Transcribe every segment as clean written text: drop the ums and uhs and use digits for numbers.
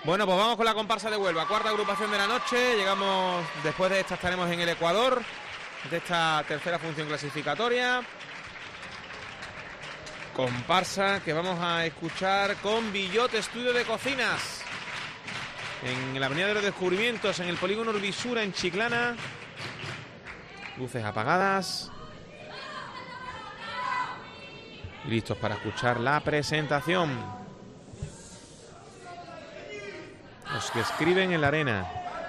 Bueno, pues vamos con la comparsa de Huelva, cuarta agrupación de la noche. Llegamos, después de esta estaremos en el Ecuador, de esta tercera función clasificatoria. Comparsa que vamos a escuchar con Villot Estudio de Cocinas, en la Avenida de los Descubrimientos, en el Polígono Urbisura, en Chiclana. Luces apagadas. Y listos para escuchar la presentación. Los que escriben en la arena.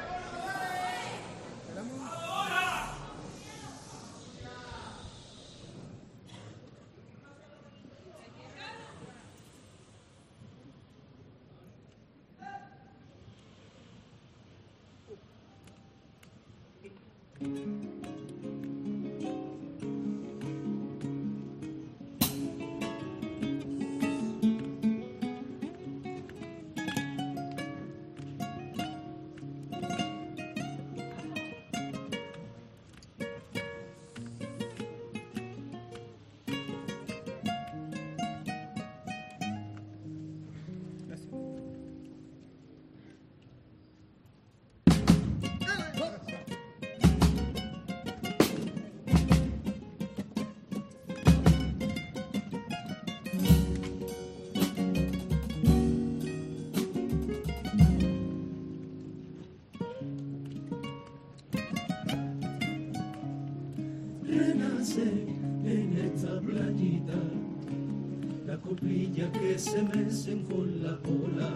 En esta playita, la coplilla que se mecen con la cola,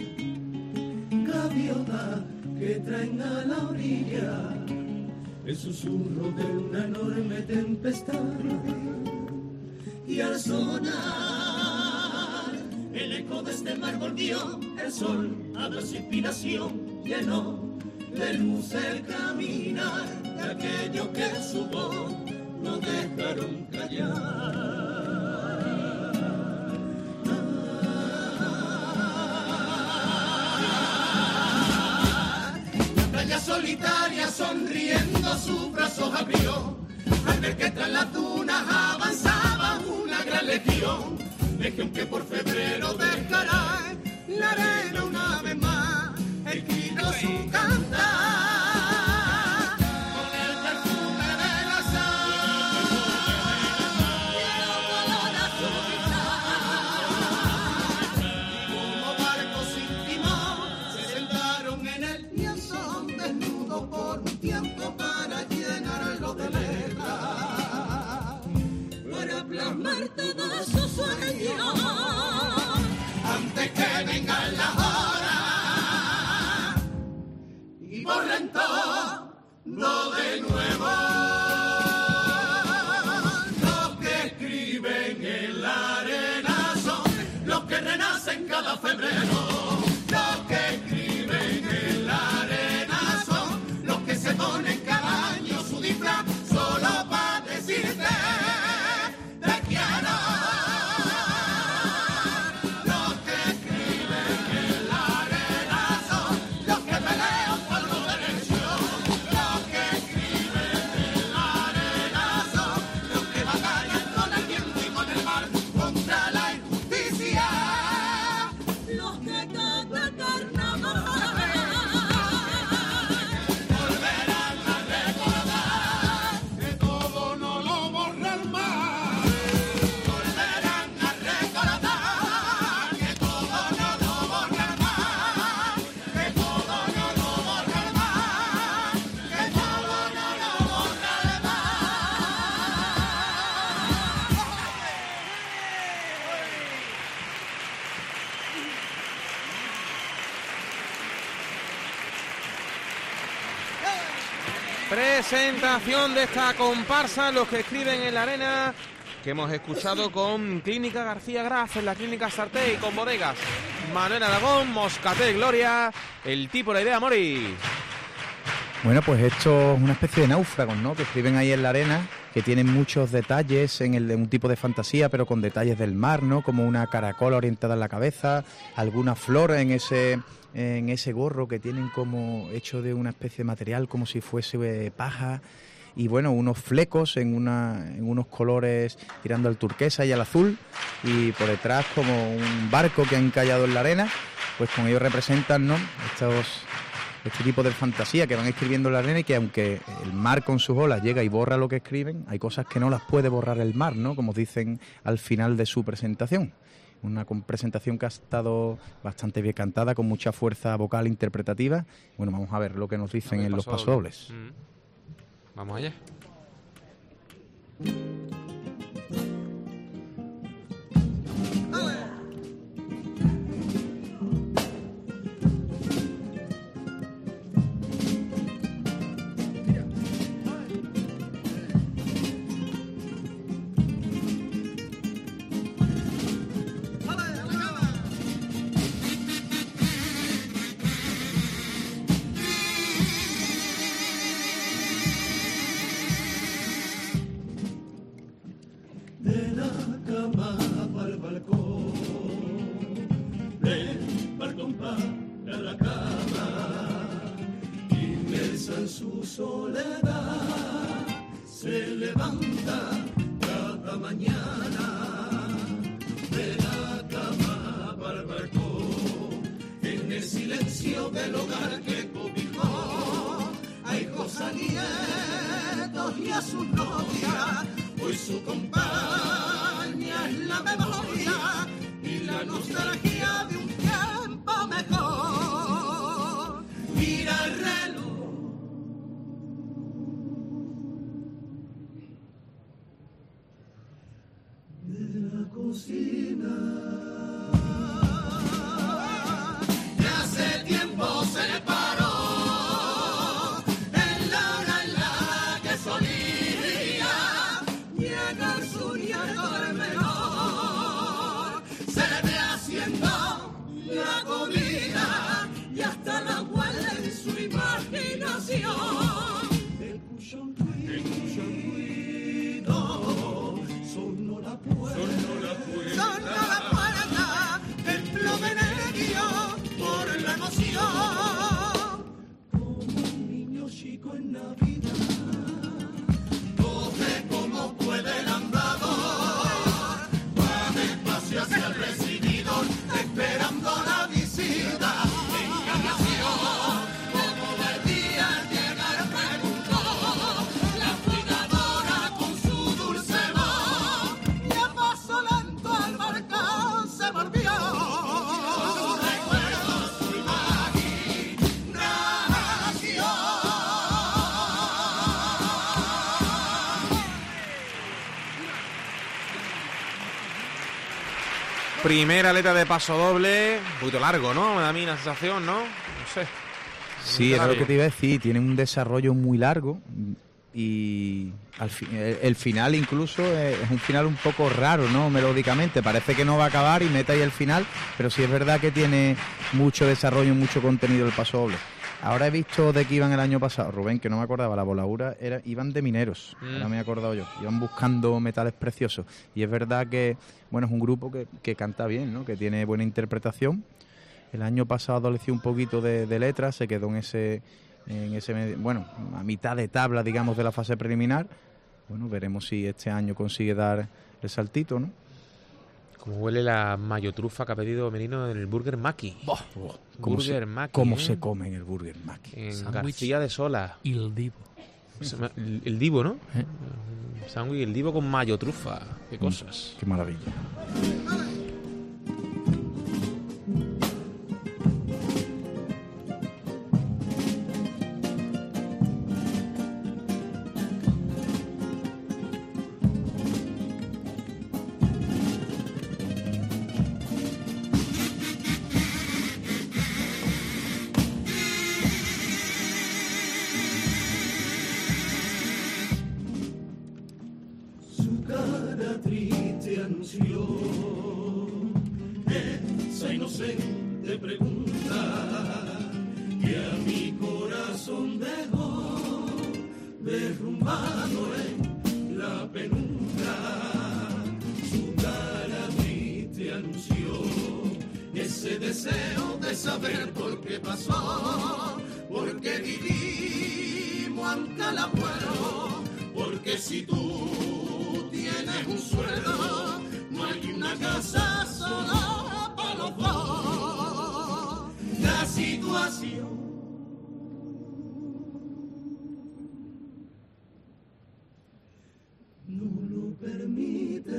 gaviota que traen a la orilla, el susurro de una enorme tempestad, y al sonar el eco de este mar volvió, el sol a dar su inspiración, llenó de luz el caminar de aquello que su voz no dejaron callar. La playa solitaria sonriendo sus brazos abrió, al ver que tras las dunas avanzaba una gran legión que por febrero dejará la arena una vez más, escrito su cantar. Todo su sueño antes que vengan las horas y borren todo de nuevo. Los que escriben en la arena son los que renacen cada febrero. Los que escriben en la arena son los que se ponen cada año su disfraz solo para decirte. Presentación de esta comparsa, los que escriben en la arena, que hemos escuchado con Clínica García Graf, en la Clínica Sartey, con bodegas Manuel Aragón, Moscatel Gloria, el tipo La Idea Mori. Bueno, pues esto es una especie de náufragos, ¿no?, que escriben ahí en la arena, que tienen muchos detalles en un tipo de fantasía, pero con detalles del mar, ¿no?, como una caracola orientada en la cabeza, alguna flor en ese gorro que tienen como hecho de una especie de material como si fuese paja, y bueno, unos flecos en unos colores tirando al turquesa y al azul, y por detrás como un barco que ha encallado en la arena, pues con ellos representan, ¿no?, este tipo de fantasía que van escribiendo en la arena, y que aunque el mar con sus olas llega y borra lo que escriben, hay cosas que no las puede borrar el mar, ¿no?, como dicen al final de su presentación. Una presentación que ha estado bastante bien cantada, con mucha fuerza vocal interpretativa. Bueno, vamos a ver lo que nos dicen en los pasodobles. Vamos allá. Su soledad se levanta cada mañana de la cama para el balcón, en el silencio del hogar que cobijó a hijos, a nietos y a sus novias. Hoy su compañía es la memoria y la nostalgia de un tiempo mejor. Mira el reloj cocina, que hace tiempo se paró en la hora en la que solía llegar su nieto el menor. Se ve haciendo la comida y hasta la huele en su imaginación. El cuchón sonó la puerta, tembló de nervio por la emoción. Como un niño chico en Navidad, coge como puede el andador, va despacio hacia el recibidor, esperando la visita. Encarnación, como del día al llegar preguntó, la cuidadora con su dulce voz, y a paso lento al balcón se volvió. Su recuerdo, su imaginación. Primera letra de pasodoble, un poquito largo, ¿no? Me da a mí la sensación, ¿no? No sé. Sí, era lo que te iba a decir, tiene un desarrollo muy largo y el final incluso es un final un poco raro, ¿no?, melódicamente, parece que no va a acabar y mete ahí el final, pero sí es verdad que tiene mucho desarrollo, mucho contenido el pasodoble. Ahora he visto de que iban el año pasado, Rubén, que no me acordaba, la voladura iban de mineros, ahora me he acordado yo, iban buscando metales preciosos, y es verdad que, bueno, es un grupo que canta bien, ¿no?, que tiene buena interpretación. El año pasado adoleció un poquito de letras, se quedó en ese, bueno, a mitad de tabla, digamos, de la fase preliminar. Bueno, veremos si este año consigue dar el saltito, ¿no? Como huele la mayotrufa que ha pedido Merino en el Burger Maki. Burger Maki. ¿Cómo se come en el Burger Maki? En Sándwich García de Sola. y el divo. El divo, ¿no? Sándwich, el divo con mayotrufa. Qué cosas. Qué maravilla. Su cara triste anunció esa inocente pregunta que a mi corazón dejó derrumbado en la penumbra. Su cara triste anunció ese deseo de saber por qué pasó, por qué vivimos ante el abuelo, porque si tú tienes un sueldo, no hay una casa sola para los dos. situación. No lo permite.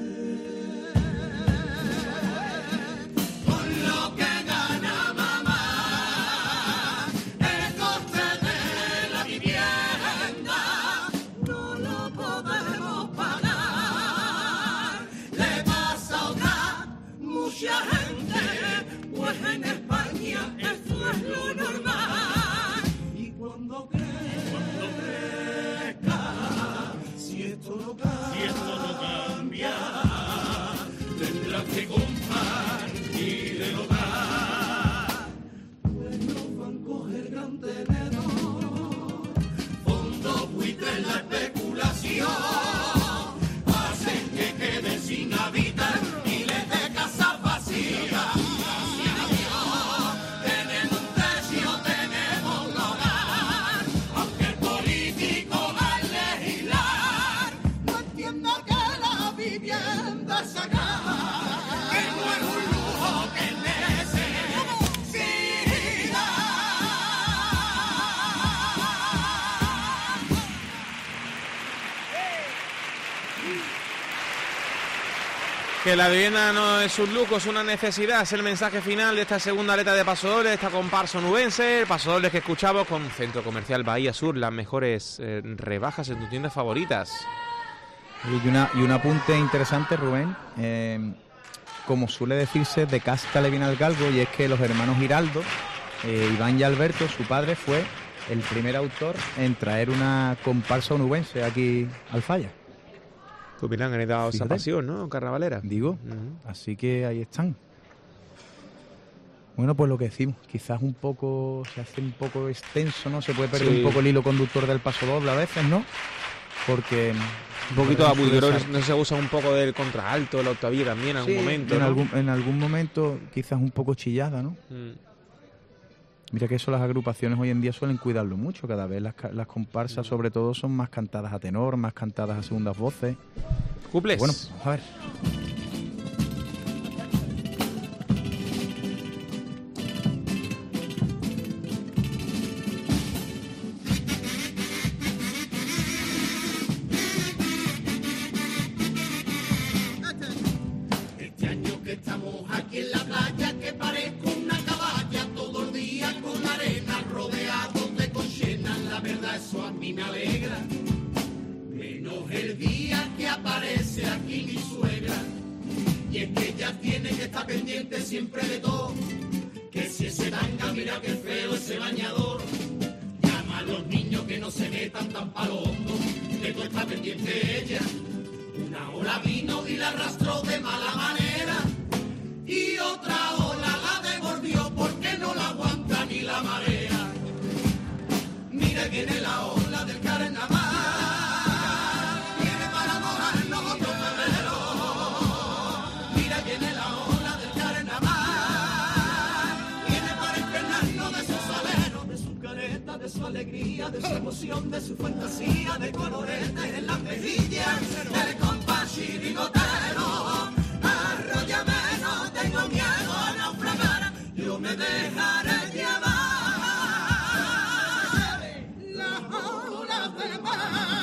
Con lo que gana mamá, el coste de la vivienda no lo podemos pagar. Le pasa a otra mucha gente, pues en España esto es lo normal. Y cuando crezca, si esto no cambia, tendrás que compartir el hogar. Pues nos van a coger gran tenedor, fondo buitre en la especulación, hacen que queden sin habitar y les dé casa vacía. Tenemos un techo, tenemos un hogar, aunque el político al legislar no entienda que la vivienda es sagrada, que no es un lujo, que es necesidad. Que la vivienda no es un lujo, es una necesidad. Es el mensaje final de esta segunda aleta de Pasodobles, esta comparsa onubense. El Pasodobles que escuchamos con Centro Comercial Bahía Sur, las mejores rebajas en tus tiendas favoritas. Y un apunte interesante, Rubén. Como suele decirse, de casta le viene al galgo, y es que los hermanos Giraldo, Iván y Alberto, su padre, fue el primer autor en traer una comparsa onubense aquí al Falla. Pues mira, han heredado esa Fíjate. pasión, ¿no? Carnavalera. Digo, así que ahí están. Bueno, pues lo que decimos, quizás se hace un poco extenso, ¿no? Se puede perder Sí. un poco el hilo conductor del pasodoble a veces, ¿no? Porque Un poquito agudo, creo que no se usa un poco del contraalto, la octavilla también en algún sí, momento, en ¿no? en algún momento quizás un poco chillada, ¿no? Mira que eso las agrupaciones hoy en día suelen cuidarlo mucho. Cada vez las comparsas, sobre todo, son más cantadas a tenor, más cantadas a segundas voces. ¿Cuples? Bueno, vamos a ver. Este año que estamos aquí en la playa, que parezco una caballa, todo el día con la arena, rodeado de conchenas, la verdad eso a mí me alegra. Menos el día que aparece aquí mi suegra, y es que ella tiene que estar pendiente siempre de todo, que si ese tanga, mira qué feo ese bañador, llama a los niños que no se metan tan palo hondo, que tú estás pendiente ella. Una ola vino y la arrastró de mala manera, y otra ola la devolvió porque no la aguanta ni la marea. Mira, viene la ola del carnaval, viene para mojarnos otro febrero. Mira, viene la ola del carnaval, viene para impregnarnos de su salero, de su careta, de su alegría, de su emoción, de su fantasía, de coloretes en las mejillas, del compás chirigotero. Arróllame, no tengo miedo a naufragar, yo me dejaré llevar. Las olas del mar.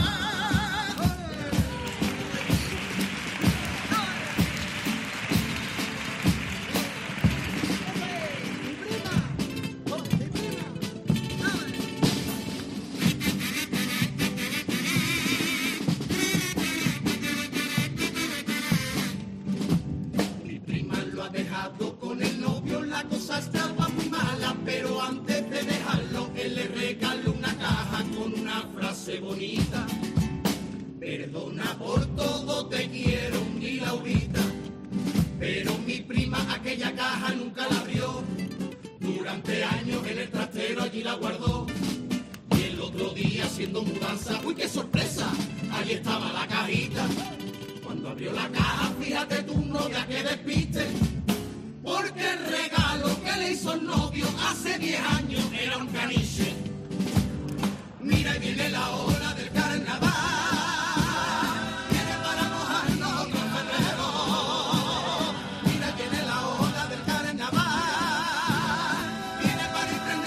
Mi prima lo ha dejado con el novio, la cosa estaba muy mala, pero antes de dejarlo, él le regaló una caja con una frase bonita. Perdona por todo, te quiero, mi Laurita. Pero mi prima aquella caja nunca la abrió. Durante años en el trastero allí la guardó. Y el otro día haciendo mudanza, ¡uy, qué sorpresa! Allí estaba la cajita. Cuando abrió la caja, fíjate tú, novia, que despiste. Porque el regalo que le hizo el novio hace 10 años era un caniche. Mira, y viene la hora del carnaval. Viene para mojarnos otro febrero. Mira, viene la hora del carnaval. Viene para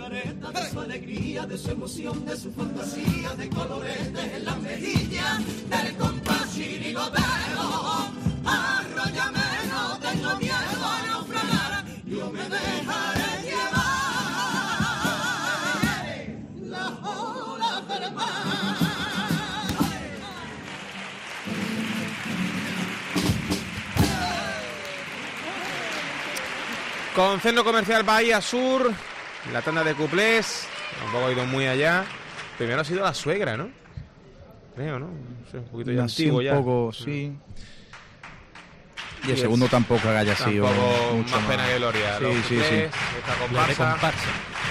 careta de su alegría, de su emoción, de su fantasía, de coloretes en las mejillas, del compás chirigoteo. Arróllame, no tengo miedo a naufragar, yo me dejaré llevar las olas del mar. Con Centro Comercial Bahía Sur, la tanda de cuplés, tampoco ha ido muy allá. Primero ha sido la suegra, ¿no? Creo, ¿no? Un poquito ya antiguo ya. Un poco, sí. Y el segundo tampoco haya sido mucho más pena que gloria. Sí, Los sí, cuplés, sí. esta comparsa.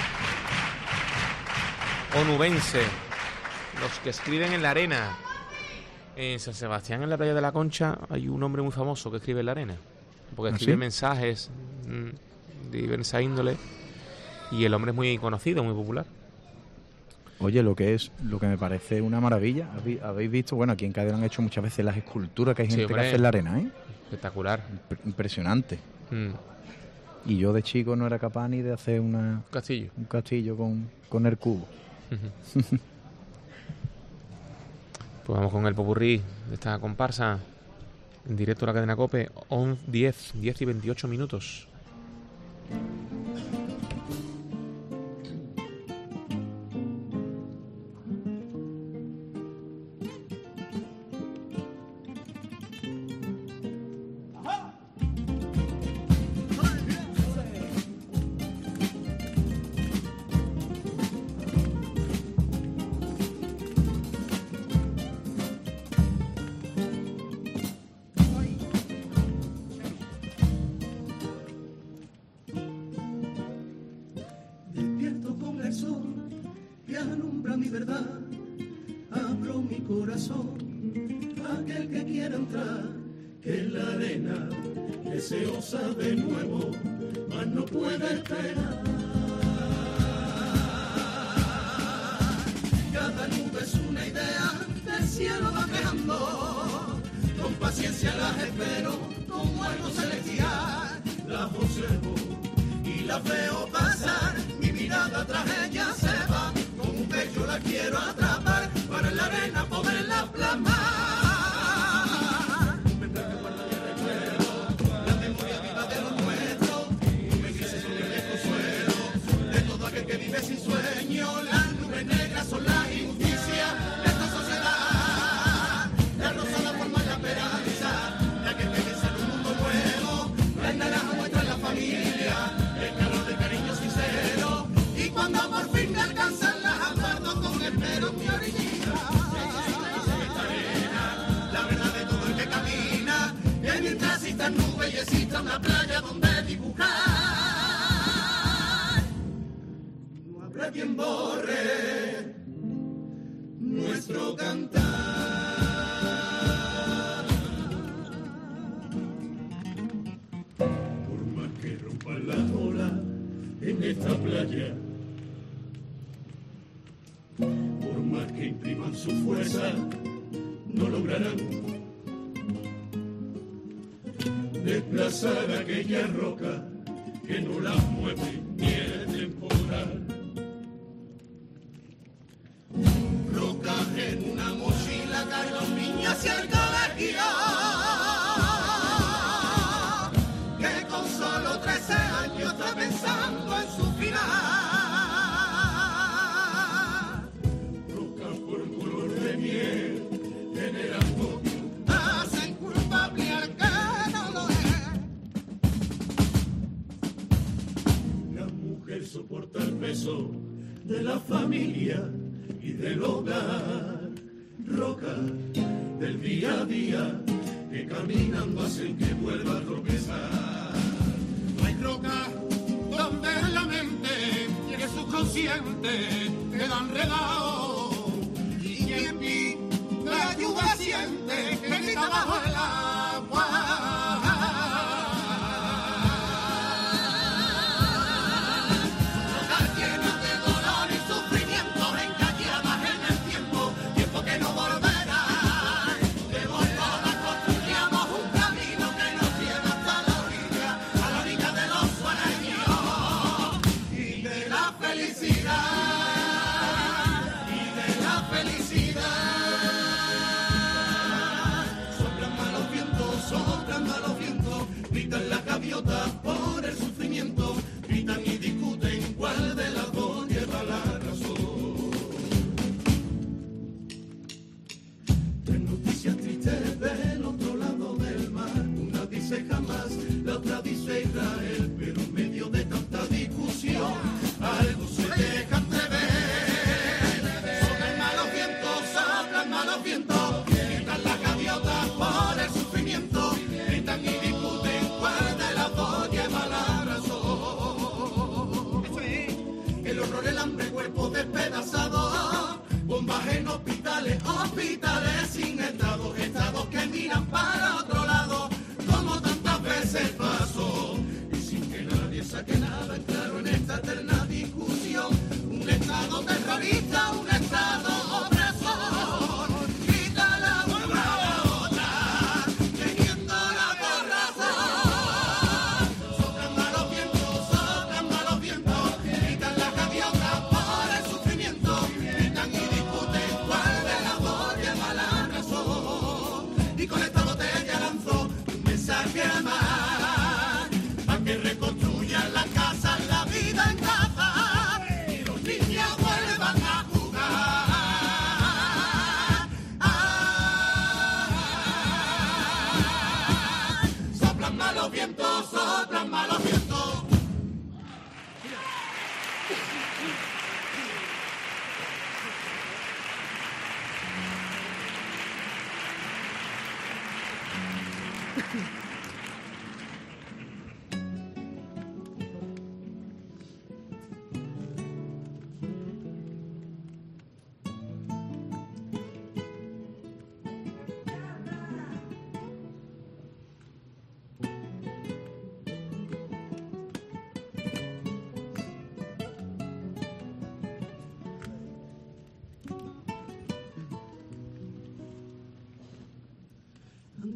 Onubense, los que escriben en la arena. En San Sebastián, en la playa de la Concha, hay un hombre muy famoso que escribe en la arena. Porque escribe ¿sí? mensajes de diversa índole. Y el hombre es muy conocido, muy popular. Oye, lo que me parece una maravilla. ¿Habéis visto? Bueno, aquí en Cádiz han hecho muchas veces las esculturas que hay gente que hace en la arena, ¿eh? Espectacular. Impresionante. Y yo de chico no era capaz ni de hacer un castillo con el cubo. Pues vamos con el popurrí de esta comparsa en directo a la cadena COPE, 10 y 28 minutos. Deseosa de nuevo, mas no puede esperar. Cada nube es una idea, del cielo va creando. Con paciencia las espero, como algo celestial. Las observo y las veo pasar. Mi mirada tras ella se va. Con un pecho la quiero atrapar, para en la arena poderla plasmar. Sin sueño, las nubes negras son la injusticia de esta sociedad. La rosa, la forma y la esperanza, la que piensa en un mundo nuevo. La naranja muestra la familia, el calor del cariño sincero. Y cuando por fin me alcanzan las aparto con espero mi orillita. Esta arena, la verdad de todo el que camina. Que mientras exista nubes y exista una playa donde dibujar. Habrá quien borre nuestro cantar. Por más que rompan las olas en esta playa, por más que impriman su fuerza, no lograrán desplazar aquella roca que no las mueve ni el temporal. Rocas en una mochila carga un niño hacia el colegio, que con solo 13 años está pensando en su final. Rocas por color de miel generando hacen culpable al que no lo es. La mujer soporta el peso de la familia y del hogar, roca del día a día, que caminando hacen que vuelva a tropezar. No hay roca donde la mente y el subconsciente quedan regados, y quien pide ayuda siente que grita bajo el agua. Felicidad.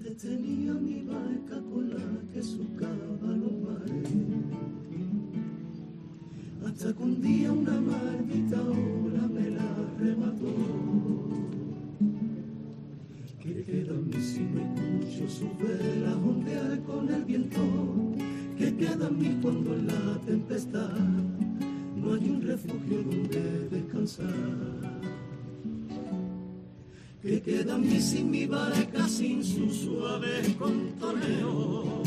tenía mi barca con la que surcaba los mares, hasta que un día una maldita ola me la arrebató. Que queda a mí si no escucho sus velas ondear con el viento, que queda a mí cuando en la tempestad no hay un refugio donde descansar. Que queda a mí sin mi barca, sin su suave contoneo.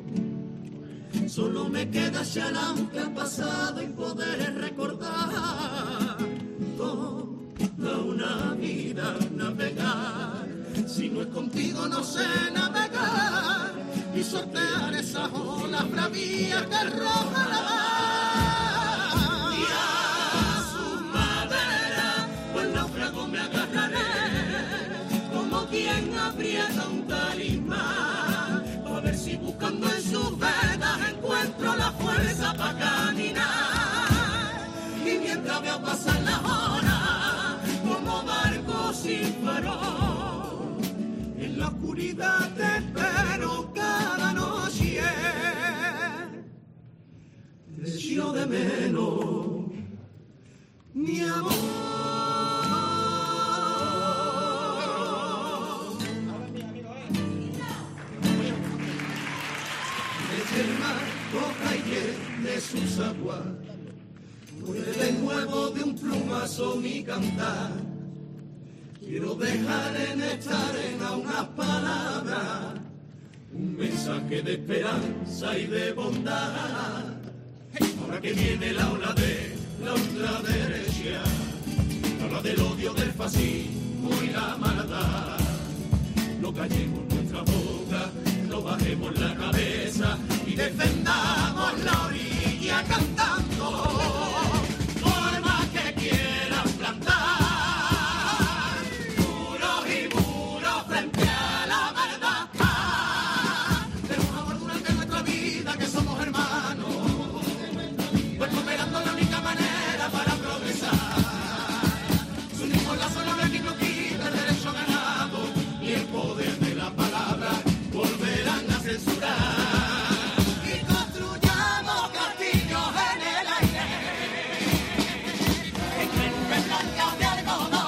Solo me queda echar aunque ha pasado y poder recordar toda una vida navegar. Si no es contigo no sé navegar y sortear esas olas bravías que roja la mar. Y a su madera, pues náufrago me agarraré, como quien aprieta un talismán, a ver si buscando en sus venas encuentro la fuerza para caminar. Y mientras veo pasar las horas como barco sin farol, en la oscuridad te espero cada noche. Te echo de menos, mi amor. Desde el mar coja y llene sus aguas, puede de nuevo de un plumazo mi cantar. Quiero dejar en esta arena unas palabras, un mensaje de esperanza y de bondad. Ahora que viene la ola de la ultraderecha, la ola del odio, del fascismo y la maldad, no callemos nuestra boca, no bajemos la cabeza y defendamos la orilla cantando. Por más que quieran plantar muros y muros frente a la verdad, tenemos amor durante nuestra vida, que somos hermanos, pues cooperando la única manera para progresar. Su mismo lazo no le quita el derecho ganado, y el poder de la palabra volverán a censurar. Y construyamos castillos en el aire, entre nubes blancas de algodón,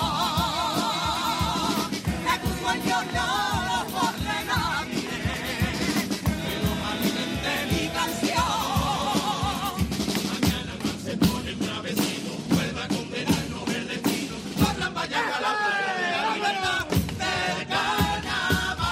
que tus sueños no los borre nadie, que los alimente mi canción. Mañana más se pone un travesino, vuelva a condenarnos el destino, corran, vayan a la playa de la libertad del carnaval.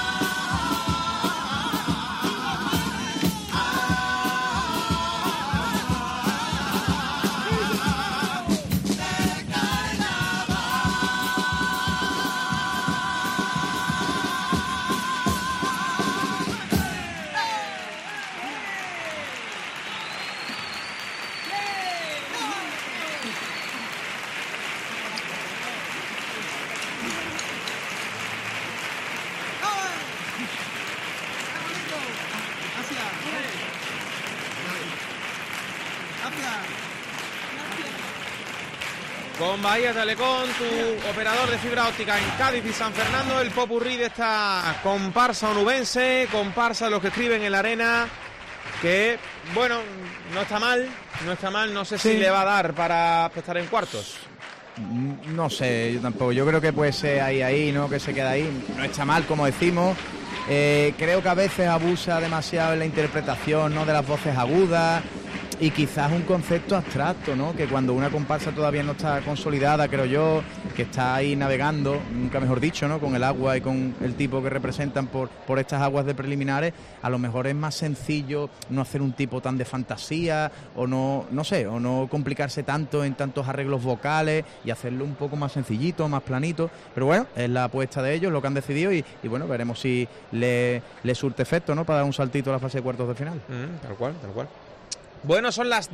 Con Bahía Telecom, tu operador de fibra óptica en Cádiz y San Fernando, el popurrí de esta comparsa onubense, comparsa de los que escriben en la arena, que, bueno, no está mal, no sé si le va a dar para estar en cuartos. No sé, yo tampoco. Yo creo que puede ser ahí, ¿no? Que se queda ahí. No está mal, como decimos. Creo que a veces abusa demasiado en la interpretación, ¿no? De las voces agudas. Y quizás un concepto abstracto, ¿no? Que cuando una comparsa todavía no está consolidada, creo yo, que está ahí navegando, nunca mejor dicho, ¿no? Con el agua y con el tipo que representan por estas aguas de preliminares, a lo mejor es más sencillo no hacer un tipo tan de fantasía, o no sé, o no complicarse tanto en tantos arreglos vocales y hacerlo un poco más sencillito, más planito. Pero bueno, es la apuesta de ellos, lo que han decidido, y bueno, veremos si le surte efecto, ¿no? Para dar un saltito a la fase de cuartos de final. Tal cual. Bueno, son las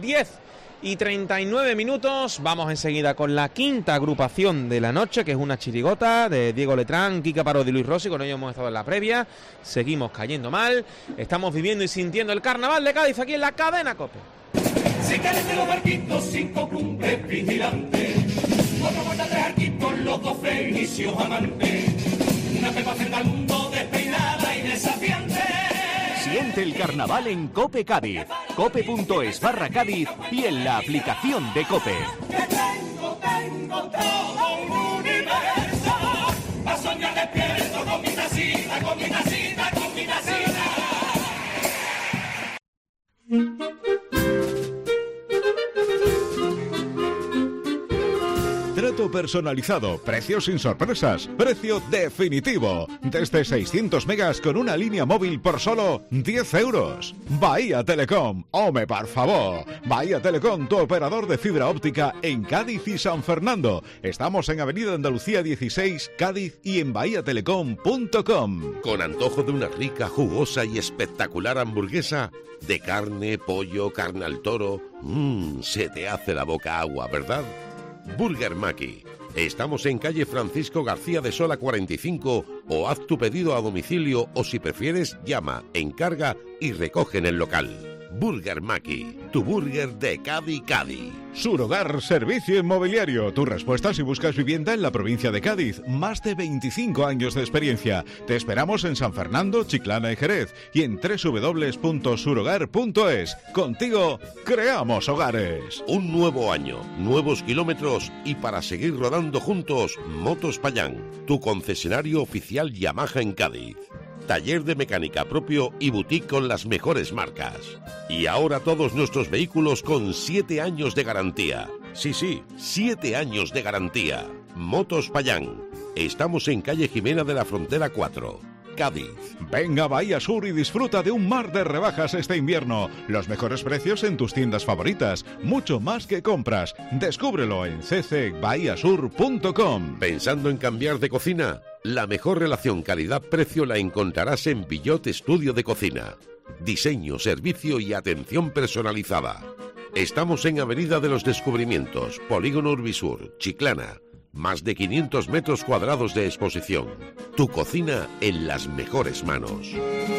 10:39. Vamos enseguida con la quinta agrupación de la noche, que es una chirigota de Diego Letrán, Kika Parodi y Luis Rossi. Con ellos hemos estado en la previa. Seguimos cayendo mal. Estamos viviendo y sintiendo el carnaval de Cádiz aquí en la cadena COPE. Si quieres de los barquitos, 5 cumbres vigilantes, 4 vueltas, 3 arquitos, los 2 fenicios amantes, una pepa frente al mundo despeinada. determinada y desafiante. Siente el carnaval en COPE Cádiz, cope.es/Cádiz y en la aplicación de COPE. Que tengo todo un universo, a soñar despierto con mi tacita, con mi tacita, con mi tacita. Trato personalizado, precios sin sorpresas, precio definitivo. Desde 600 megas con una línea móvil por solo 10 euros. Bahía Telecom, ¡home, por favor! Bahía Telecom, tu operador de fibra óptica en Cádiz y San Fernando. Estamos en Avenida Andalucía 16, Cádiz y en bahiatelecom.com. Con antojo de una rica, jugosa y espectacular hamburguesa de carne, pollo, carne al toro. Se te hace la boca agua, ¿verdad? Burger Maki. Estamos en calle Francisco García de Sola 45 o haz tu pedido a domicilio o si prefieres llama, encarga y recoge en el local. Burger Maki, tu burger de Cádiz. Surhogar Servicio Inmobiliario. Tu respuesta si buscas vivienda en la provincia de Cádiz. Más de 25 años de experiencia. Te esperamos en San Fernando, Chiclana y Jerez y en www.surhogar.es. Contigo creamos hogares. Un nuevo año, nuevos kilómetros y para seguir rodando juntos, Motos Payán, tu concesionario oficial Yamaha en Cádiz. Taller de mecánica propio y boutique con las mejores marcas. Y ahora todos nuestros vehículos con 7 años de garantía. Sí, 7 años de garantía. Motos Payán. Estamos en calle Jimena de la Frontera 4, Cádiz. Venga a Bahía Sur y disfruta de un mar de rebajas este invierno. Los mejores precios en tus tiendas favoritas. Mucho más que compras. Descúbrelo en ccbahiasur.com. ¿Pensando en cambiar de cocina? La mejor relación calidad-precio la encontrarás en Billot Estudio de Cocina. Diseño, servicio y atención personalizada. Estamos en Avenida de los Descubrimientos, Polígono Urbisur, Chiclana. Más de 500 metros cuadrados de exposición. Tu cocina en las mejores manos.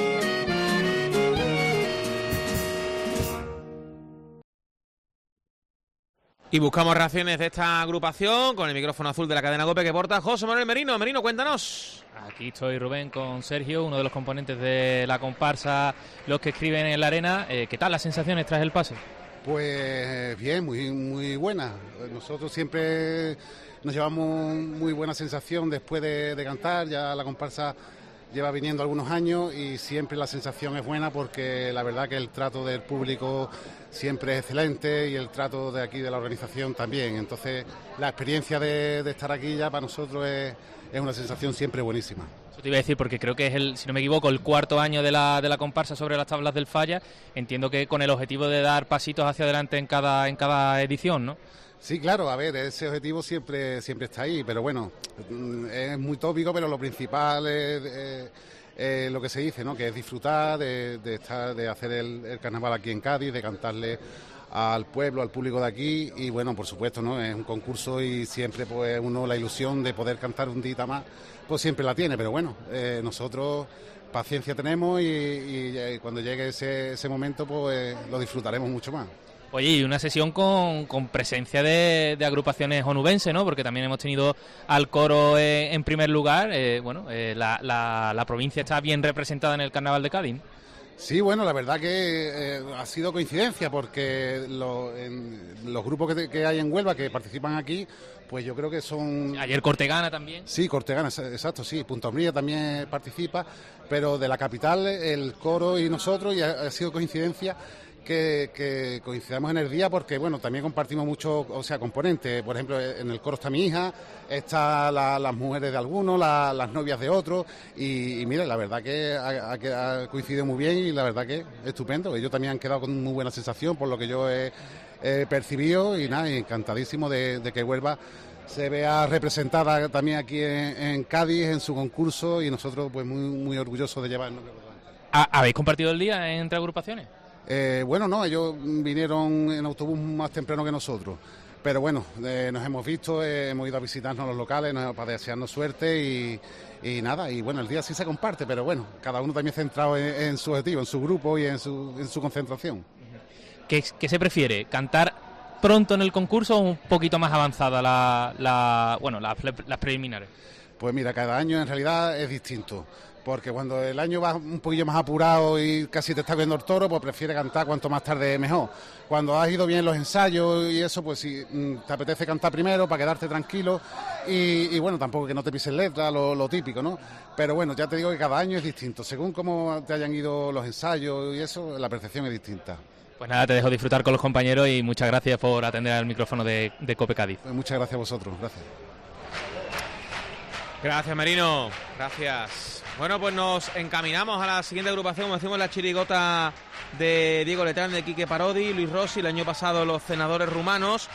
Y buscamos reacciones de esta agrupación con el micrófono azul de la cadena COPE que porta José Manuel Merino. Merino, cuéntanos. Aquí estoy, Rubén, con Sergio, uno de los componentes de la comparsa, los que escriben en la arena. ¿Qué tal las sensaciones tras el pase? Pues bien, muy buena. Nosotros siempre nos llevamos muy buena sensación después de cantar. Ya la comparsa lleva viniendo algunos años y siempre la sensación es buena porque la verdad que el trato del público siempre es excelente y el trato de aquí de la organización también. Entonces la experiencia de estar aquí ya para nosotros es una sensación siempre buenísima. Eso te iba a decir porque creo que es, si no me equivoco, el cuarto año de la comparsa sobre las tablas del Falla. Entiendo que con el objetivo de dar pasitos hacia adelante en cada edición, ¿no? Sí, claro, a ver, ese objetivo siempre está ahí, pero bueno, es muy tópico, pero lo principal es lo que se dice, ¿no? Que es disfrutar de hacer el carnaval aquí en Cádiz, de cantarle al pueblo, al público de aquí y bueno, por supuesto, ¿no? Es un concurso y siempre pues uno la ilusión de poder cantar un día más, pues siempre la tiene, pero bueno, nosotros paciencia tenemos y cuando llegue ese momento pues lo disfrutaremos mucho más. Oye, y una sesión con presencia de agrupaciones onubenses, ¿no? Porque también hemos tenido al coro en primer lugar. La provincia está bien representada en el Carnaval de Cádiz. Sí, bueno, la verdad que ha sido coincidencia porque los grupos que hay en Huelva que participan aquí, pues yo creo que son... Ayer Cortegana también. Sí, Cortegana, exacto, sí. Punta Umbría también participa, pero de la capital el coro y nosotros, y ha sido coincidencia que coincidamos en el día porque, bueno, también compartimos muchos, componentes. Por ejemplo, en el coro está mi hija, están las mujeres de algunos, las novias de otros y mira, la verdad que ha coincidido muy bien y la verdad que estupendo. Ellos también han quedado con muy buena sensación por lo que yo he percibido y nada, encantadísimo de que Huelva se vea representada también aquí en Cádiz en su concurso y nosotros pues muy orgullosos de llevarnos. ¿Habéis compartido el día entre agrupaciones? Bueno, no, ellos vinieron en autobús más temprano que nosotros, pero bueno, nos hemos visto, hemos ido a visitarnos los locales para desearnos suerte y nada, y bueno, el día sí se comparte, pero bueno, cada uno también centrado en su objetivo, en su grupo y en su concentración. ¿Qué se prefiere? ¿Cantar pronto en el concurso o un poquito más avanzada las preliminares? Pues mira, cada año en realidad es distinto. porque cuando el año va un poquillo más apurado y casi te está cogiendo el toro, pues prefiere cantar cuanto más tarde mejor. Cuando has ido bien los ensayos y eso, pues si te apetece cantar primero para quedarte tranquilo y bueno, tampoco que no te pises letra, lo típico, ¿no? Pero bueno, ya te digo que cada año es distinto, según cómo te hayan ido los ensayos y eso, la percepción es distinta. Pues nada, te dejo disfrutar con los compañeros y muchas gracias por atender al micrófono de COPE Cádiz. Pues muchas gracias a vosotros, gracias. Gracias, Merino, gracias. Bueno, pues nos encaminamos a la siguiente agrupación, como decimos, la chirigota de Diego Letrán, de Quique Parodi, Luis Rossi, el año pasado los Cenadores Rumanos.